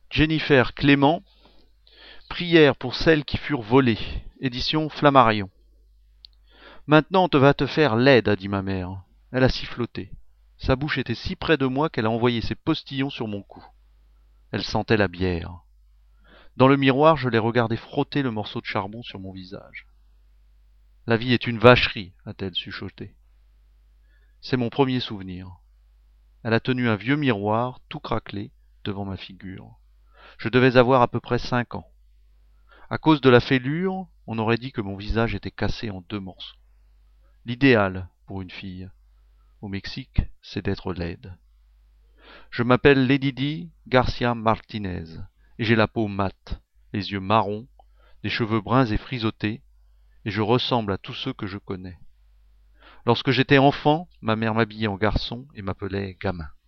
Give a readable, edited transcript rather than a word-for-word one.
Jennifer Clément, Prière pour celles qui furent volées, édition Flammarion. Maintenant tu vas te faire laide, a dit ma mère. Elle a siffloté. Sa bouche était si près de moi qu'elle a envoyé ses postillons sur mon cou. Elle sentait la bière. Dans le miroir, je l'ai regardé frotter le morceau de charbon sur mon visage. La vie est une vacherie, a-t-elle chuchoté. C'est mon premier souvenir. Elle a tenu un vieux miroir, tout craquelé, devant ma figure. Je devais avoir à peu près 5 ans. À cause de la fêlure, on aurait dit que mon visage était cassé en 2 morceaux. L'idéal pour une fille, au Mexique, c'est d'être laide. Je m'appelle Lady Di Garcia Martinez, et j'ai la peau mate, les yeux marrons, les cheveux bruns et frisottés, et je ressemble à tous ceux que je connais. Lorsque j'étais enfant, ma mère m'habillait en garçon et m'appelait gamin.